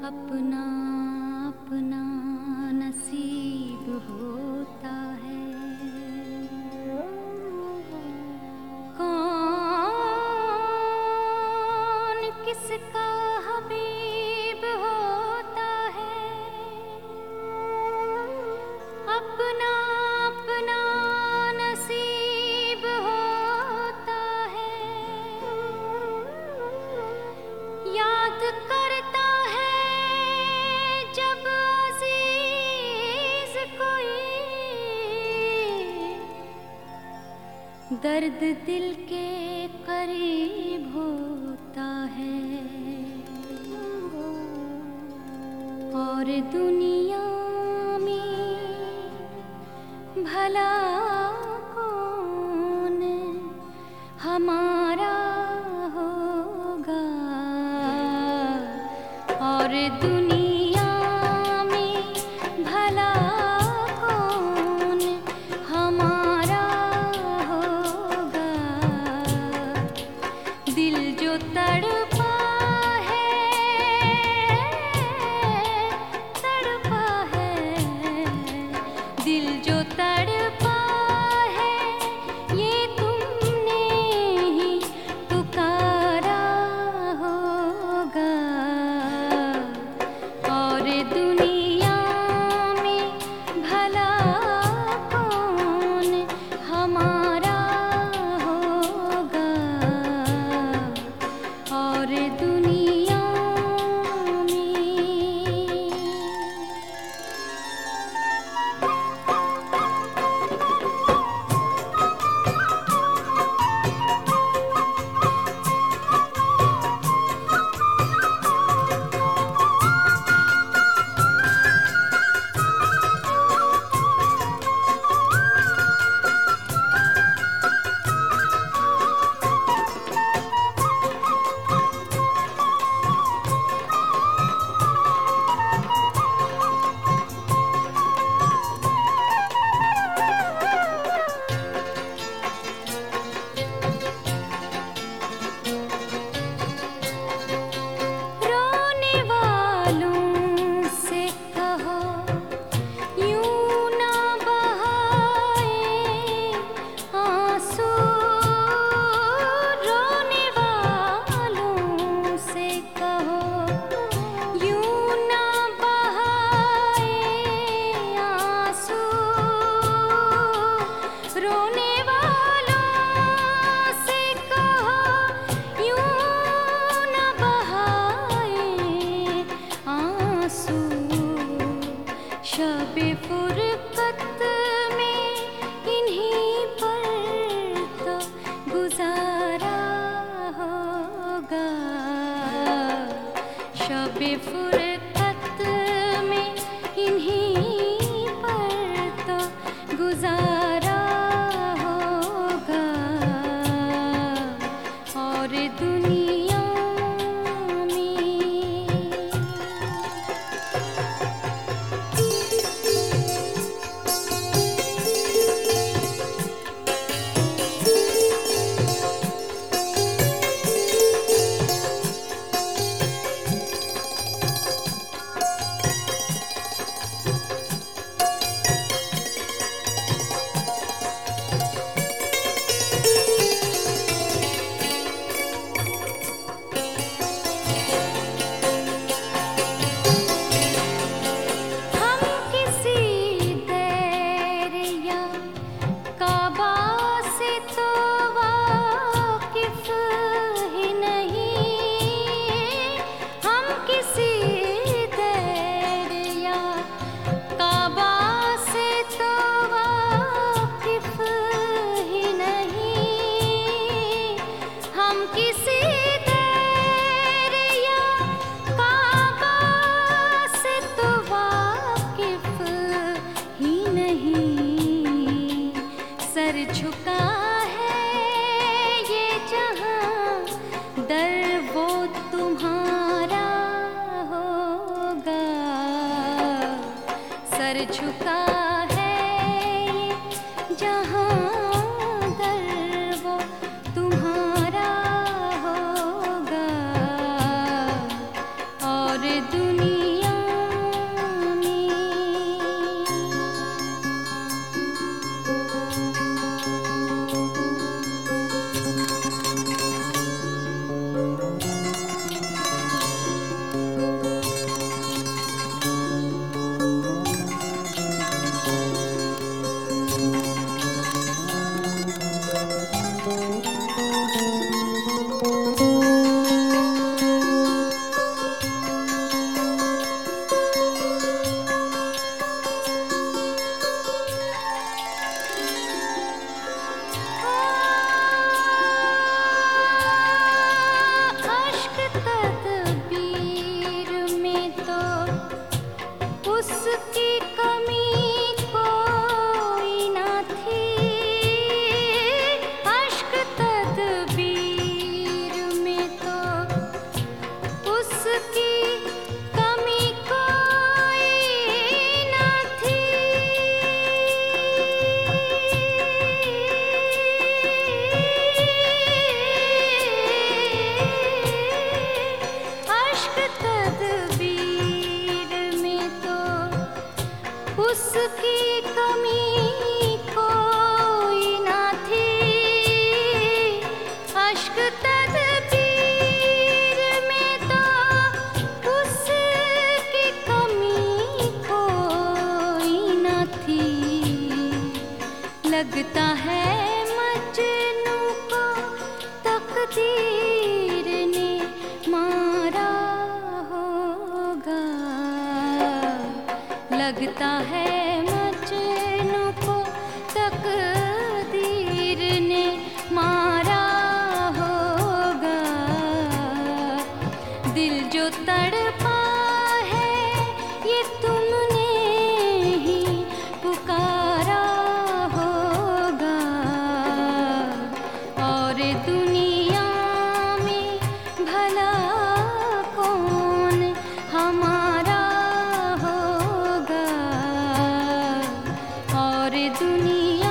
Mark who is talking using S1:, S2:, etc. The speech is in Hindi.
S1: अपना अपना नसीब होता है। कौन किसका हबीब होता है। अपना अपना नसीब होता है। याद करता है जब अजीज कोई, दर्द दिल के करीब होता है। और दुनिया में भला कौन हमारा होगा। और दुनिया में भला कौन हमारा होगा। दिल जो तड़पा है, तड़पा है, दिल जो तड़पा है, ये तुमने ही पुकारा होगा। और दुनिया में भला कौन हमारा होगा। और दुनिया शबे फुरकत में इन्हीं पर तो गुजारा होगा। शबे फुरकत में इन्हीं पर तो गुजारा होगा। और दुनिया झुका है ये जहां, दर वो तुम्हारा होगा। सर झुका है ये जहां, दर वो तुम्हारा होगा। और दुनिया में उसकी कमी कोई ना थी, अश्क तदबीर में तो उसकी कमी कोई ना थी। अश्क तदबीर में तो उसकी कमी कोई ना थी, अश्क तदबीर में तो उसकी कमी कोई ना थी। लगता है मजनू को तकदीर ने मारा होगा, लगता है मजनू को तकदीर ने मारा होगा। दिल जो तड़पा है ये तुमने ही पुकारा होगा, और दुनिया में भला कौन हमारा होगा, और दुनिया